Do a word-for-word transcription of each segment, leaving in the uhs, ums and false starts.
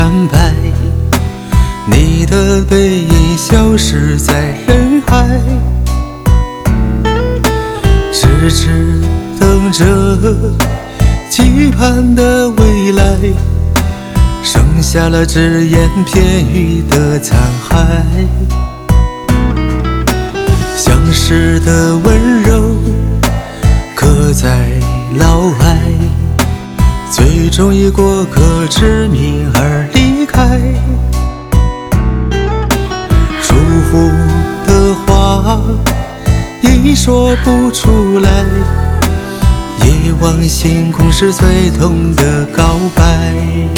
惨白，你的背影消失在人海，痴痴等着期盼的未来，剩下了只言片语的残骸。相识的温柔刻在脑海，最终以过客之名而离开。祝福的话已说不出来，夜望星空是最痛的告白。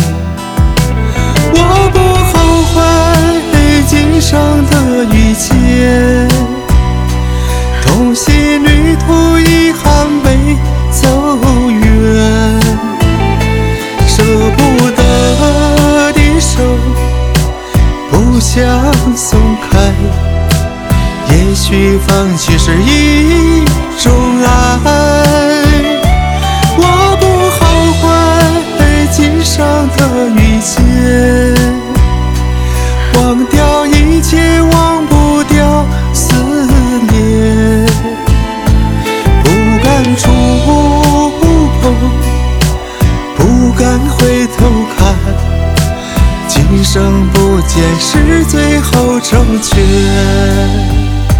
我不后悔今生的遇见，同行旅途遗憾没走远，舍不得的手不想松开，也许放弃是一种爱。我不后悔今生的遇见，忘掉一切，忘不掉思念，不敢触碰，不敢回头看，今生不见是最后成全。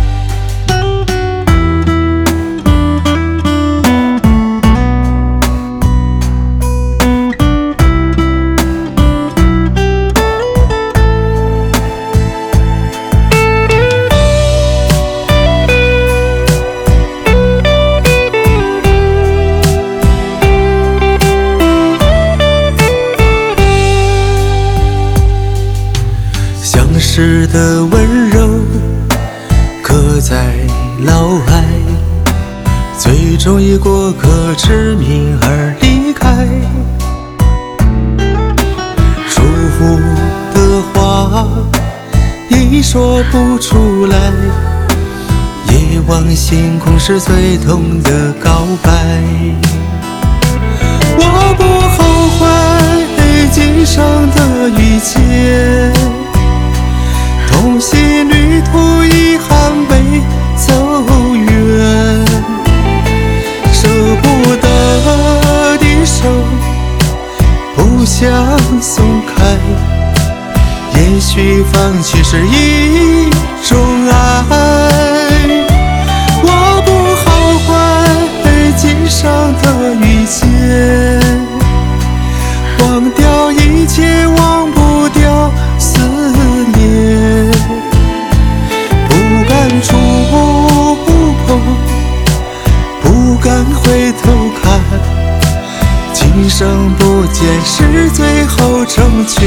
相识的温柔刻在脑海，最终以过客之名而离开。祝福的话已说不出来，夜望星空是最痛的告白。我不后悔今生的遇见，同行旅途遗憾没走远，舍不得的手不想松开，也许放弃是一种爱。我不后悔今生的遇见，忘掉一切，忘不掉思念，不敢触碰，不敢回头看，今生不见是最后成全。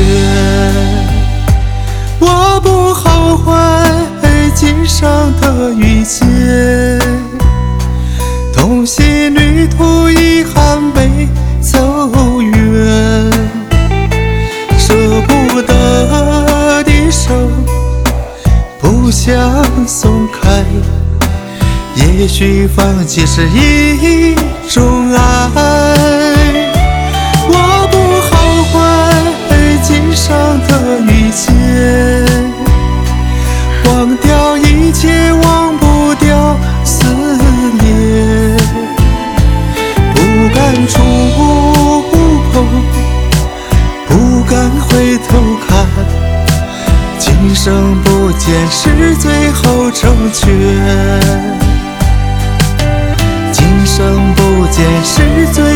我不后悔今生的遇见，同行旅途遗憾没走远，舍不得的手不想松开，也许放弃是一种爱。我不后悔今生的遇见，忘掉一切，忘不掉思念，不敢触碰，不敢回头看，今生不见是最后成全，今生不见是最